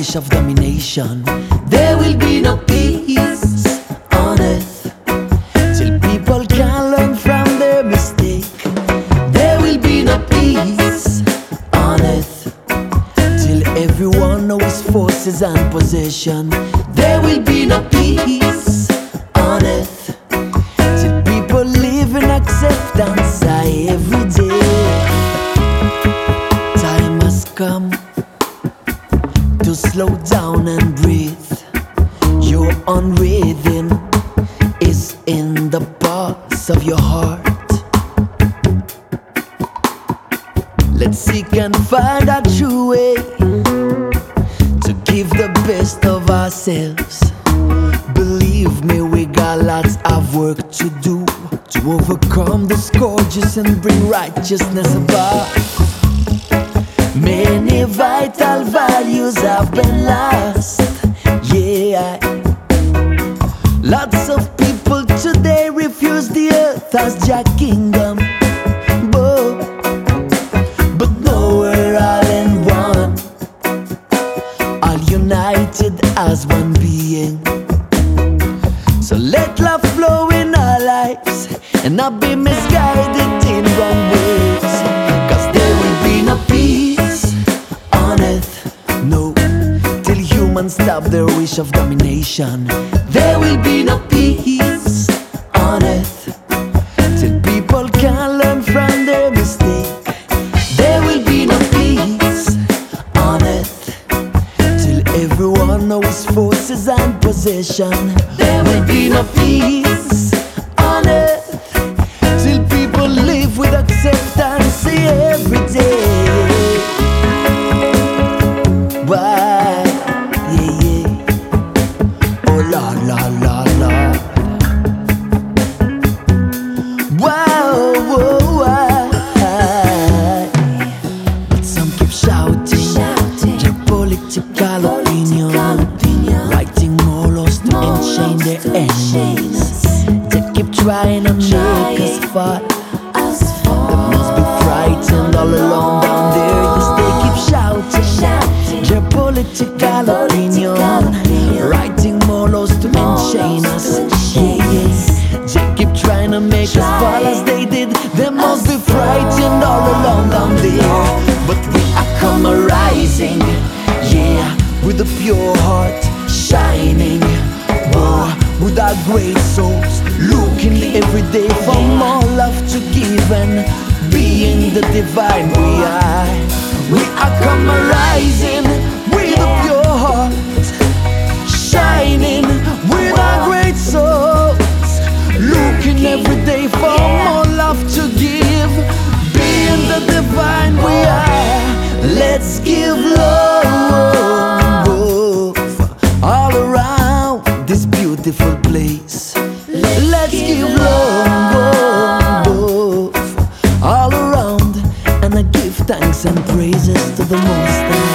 wish of domination. There will be no peace on earth till people can learn from their mistake. There will be no peace on earth till everyone knows forces and possession. There will be no peace on earth till people live in acceptance every day. Time has come to slow down and breathe. Your unwritten is in the parts of your heart. Let's seek and find a true way to give the best of ourselves. Believe me, we got lots of work to do to overcome the scourges and bring righteousness about. Many vital values have been lost, yeah. Lots of people today refuse the earth as their kingdom, but no, we're all in one, all united as one being. So let love flow in our lives and not be misguided in wrong ways, 'cause there will be no peace on earth, no, till humans stop their wish of domination. There will be no peace on earth till people can learn from their mistake. There will be no peace on earth till everyone knows forces and possession. There will be no peace on earth till people live with acceptance every day. Why? Yeah, yeah. Oh, la, la, la, la. Wow, whoa, why? But some keep shouting their political opinion, writing more laws to enchain their enemies. They keep trying to make us fall. They must be frightened all along down there. Yes, they keep shouting their political opinion, writing more laws to enchain us. Yeah, yeah. They keep trying to make us fall as they did. They must be frightened all along down there. But we are come rising, yeah, with a pure heart shining, oh, with our great souls, looking every day for more love to give and being the divine we are. We are come rising with a pure heart shining, with our great souls, looking every day for more love to give, being the divine we are. Let's give love all around this beautiful place. Let's give love all around, and I give thanks and praises to the Most High.